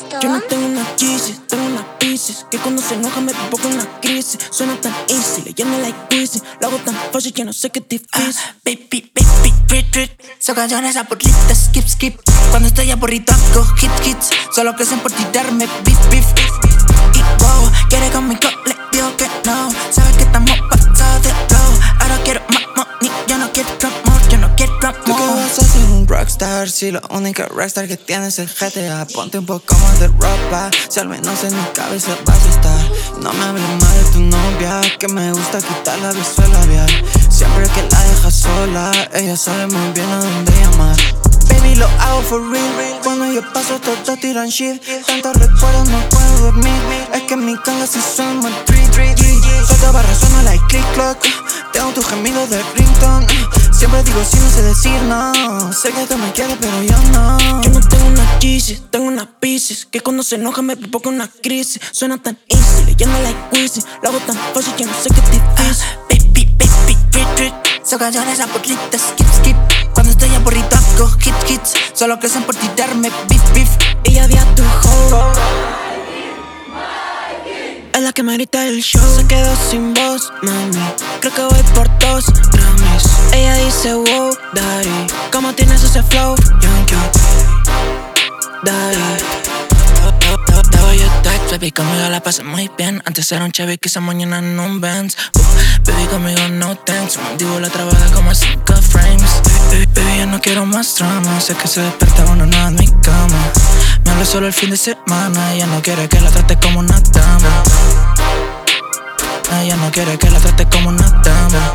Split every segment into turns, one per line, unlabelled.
Yo no tengo una crisis, tengo una Pisces, que cuando se enoja me provoca una crisis. Suena tan easy, le llena like Quizzy. Lo hago tan fácil que no sé qué es difícil.
Baby, retreat. Son canciones aburridas, skip. Cuando estoy aburrido hago hits. Solo crecen por tirarme beef. Y wow, quiere conmigo, le digo que no. Sabe que estamos pasados de flow. Ahora quiero más money, yo no quiero amor.
¿Tú qué vas a ser un rockstar? Si la única rockstar que tienes es GTA. Ponte un poco más de ropa, si al menos en mi cabeza vas a estar. No me hables mal de tu novia, que me gusta quitar la visual labial. Siempre que la dejas sola, ella sabe muy bien a dónde llamar. Baby, lo hago for real. Cuando yo paso, todos tiran shit. Tantos recuerdos, no puedo dormir. Es que mi canga si suena treat. Suelta barra, suena like click clock. Tengo tu gemido de ringtone. Siempre digo sí, no sé decir no. Sé que tú me quieres, pero yo no.
Yo no tengo una crisis, tengo una Pisces, que cuando se enoja me provoca una crisis. Suena tan easy, le llena like Quizzy. Lo hago tan fácil que no sé qué es difícil.
Baby, retreat. Son canciones aburridas, skip. Cuando estoy aburrido hago hits. Solo crecen por tirarme beef.
Ella vi a tu hoe, es la que me grita el show. Se quedó sin voz, mami. Creo que voy por 2 Grammys. Ella dice wow, daddy. ¿Cómo tienes ese flow? Yo, daddy. Doy el text, baby, conmigo la pasé muy bien. Antes era un Chevy, quizá mañana en un Benz. Baby, conmigo no thanks. Un mandíbula trabada como 5 frames. Baby, yo no quiero más drama. Sé que se despierta uno no en mi cama. Me habla solo el fin de semana. Ella no quiere que la trate como una dama. Ella no quiere que la trate como una dama.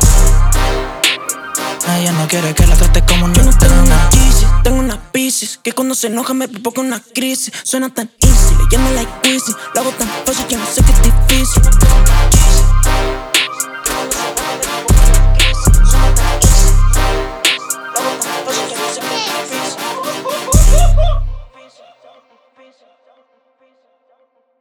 Ella no quiere que la trate como una dama. Yo no tengo una crisis, tengo una Pisces, que cuando se enoja me provoca una crisis. Suena tan easy, le llena like Quizzy. Lo hago tan fácil que no sé qué es difícil.